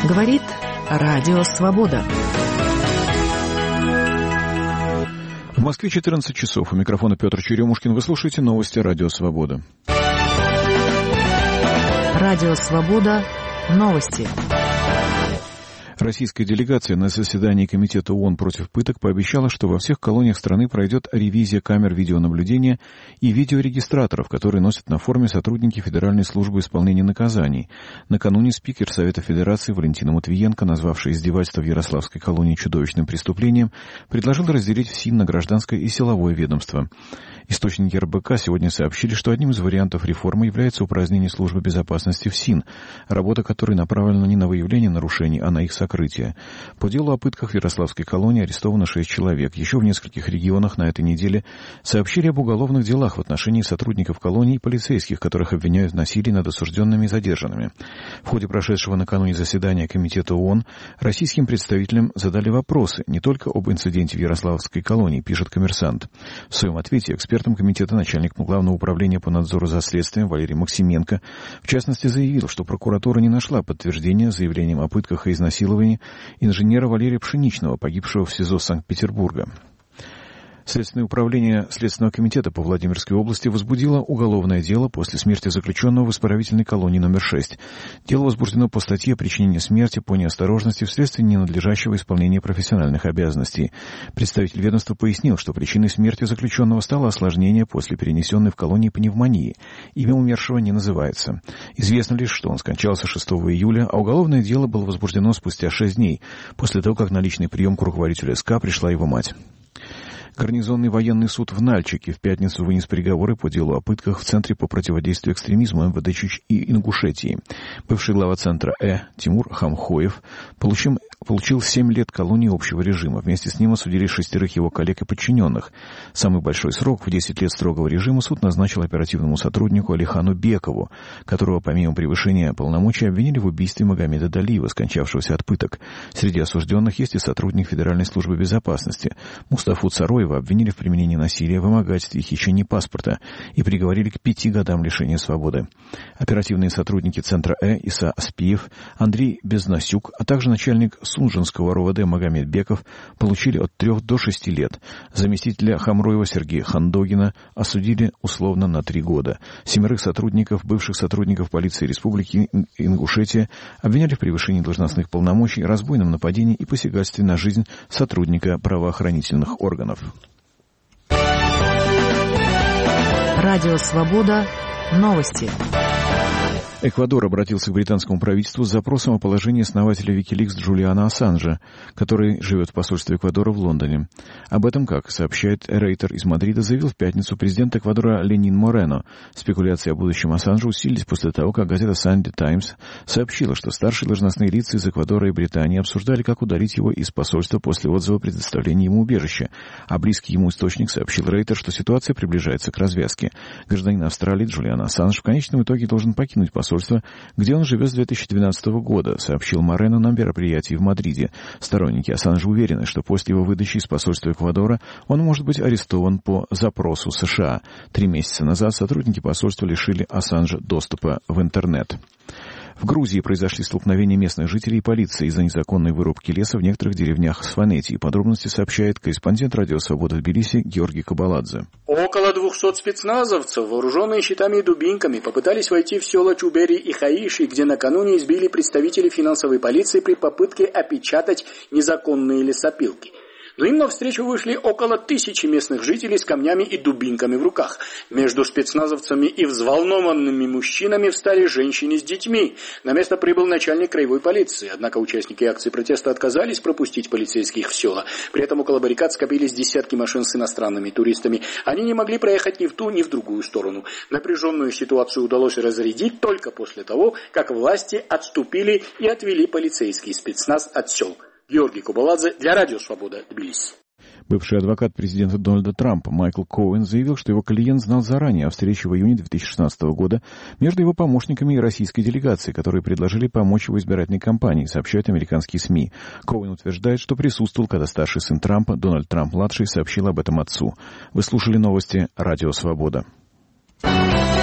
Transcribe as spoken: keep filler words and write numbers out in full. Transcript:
Говорит Радио Свобода. В Москве четырнадцать часов. У микрофона Петр Черемушкин. Вы слушаете новости Радио Свобода. Радио Свобода. Новости. Российская делегация на заседании Комитета ООН против пыток пообещала, что во всех колониях страны пройдет ревизия камер видеонаблюдения и видеорегистраторов, которые носят на форме сотрудники Федеральной службы исполнения наказаний. Накануне спикер Совета Федерации Валентина Матвиенко, назвавшая издевательство в Ярославской колонии чудовищным преступлением, предложил разделить ФСИН на гражданское и силовое ведомство. Источники эр бэ ка сегодня сообщили, что одним из вариантов реформы является упразднение службы безопасности ФСИН, работа которой направлена не на выявление нарушений, а на их сокрытие. По делу о пытках в Ярославской колонии арестовано шесть человек. Еще в нескольких регионах на этой неделе сообщили об уголовных делах в отношении сотрудников колонии и полицейских, которых обвиняют в насилии над осужденными и задержанными. В ходе прошедшего накануне заседания Комитета ООН российским представителям задали вопросы не только об инциденте в Ярославской колонии, пишет «Коммерсант». В своем ответе эксперт комитета начальник Главного управления по надзору за следствием Валерий Максименко в частности заявил, что прокуратура не нашла подтверждения заявлениям о пытках и изнасиловании инженера Валерия Пшеничного, погибшего в СИЗО Санкт-Петербурга. Следственное управление Следственного комитета по Владимирской области возбудило уголовное дело после смерти заключенного в исправительной колонии номер шесть. Дело возбуждено по статье «Причинение смерти по неосторожности вследствие ненадлежащего исполнения профессиональных обязанностей». Представитель ведомства пояснил, что причиной смерти заключенного стало осложнение после перенесенной в колонии пневмонии. Имя умершего не называется. Известно лишь, что он скончался шестого июля, а уголовное дело было возбуждено спустя шесть дней, после того, как на личный прием к руководителю СК пришла его мать. Гарнизонный военный суд в Нальчике в пятницу вынес приговоры по делу о пытках в Центре по противодействию экстремизму эм вэ дэ Чуч и Ингушетии. Бывший глава Центра Э Тимур Хамхоев получил, получил семь лет колонии общего режима. Вместе с ним осудили шестерых его коллег и подчиненных. Самый большой срок в десять лет строгого режима суд назначил оперативному сотруднику Алихану Бекову, которого помимо превышения полномочий обвинили в убийстве Магомеда Далиева, скончавшегося от пыток. Среди осужденных есть и сотрудник Федеральной службы безопасности. Мустафу Цароева обвинили в применении насилия, вымогательстве и хищении паспорта и приговорили к пяти годам лишения свободы. Оперативные сотрудники Центра Э Иса Аспиев, Андрей Безнасюк, а также начальник Сунжинского эр о вэ дэ Магомед Беков получили от трех до шести лет. Заместителя Хамроева Сергея Хандогина осудили условно на три года. Семерых сотрудников, бывших сотрудников полиции Республики Ингушетия, обвиняли в превышении должностных полномочий, разбойном нападении и посягательстве на жизнь сотрудника правоохранительных органов. Радио Свобода. Новости. Эквадор обратился к британскому правительству с запросом о положении основателя Викиликс Джулиана Ассанжа, который живет в посольстве Эквадора в Лондоне. Об этом, как сообщает Рейтер из Мадрида, заявил в пятницу президент Эквадора Ленин Морено. Спекуляции о будущем Ассанжа усилились после того, как газета Sunday Times сообщила, что старшие должностные лица из Эквадора и Британии обсуждали, как удалить его из посольства после отзыва предоставления ему убежища. А близкий ему источник сообщил Рейтер, что ситуация приближается к развязке. Гражданин Австралии Джулиан Ассанж в конечном итоге должен покинуть посольство, где он живет с две тысячи двенадцатого года, сообщил Морено на мероприятии в Мадриде. Сторонники Ассанжа уверены, что после его выдачи из посольства Эквадора он может быть арестован по запросу США. Три месяца назад сотрудники посольства лишили Ассанжа доступа в интернет. В Грузии произошли столкновения местных жителей и полиции из-за незаконной вырубки леса в некоторых деревнях Сфанетии. Подробности сообщает корреспондент Радио Свобода в Тбилиси Георгий Кабаладзе. Около двухсот спецназовцев, вооруженные щитами и дубинками, попытались войти в села Чубери и Хаиши, где накануне избили представители финансовой полиции при попытке опечатать незаконные лесопилки. Но им навстречу вышли около тысячи местных жителей с камнями и дубинками в руках. Между спецназовцами и взволнованными мужчинами встали женщины с детьми. На место прибыл начальник краевой полиции. Однако участники акции протеста отказались пропустить полицейских в села. При этом около баррикад скопились десятки машин с иностранными туристами. Они не могли проехать ни в ту, ни в другую сторону. Напряженную ситуацию удалось разрядить только после того, как власти отступили и отвели полицейский спецназ от сел. Георгий Кабаладзе для Радио Свобода, Тбилиси. Бывший адвокат президента Дональда Трампа Майкл Коуэн заявил, что его клиент знал заранее о встрече в июне две тысячи шестнадцатого года между его помощниками и российской делегацией, которые предложили помочь его избирательной кампании, сообщают американские СМИ. Коуэн утверждает, что присутствовал, когда старший сын Трампа, Дональд Трамп-младший, сообщил об этом отцу. Вы слушали новости Радио Свобода.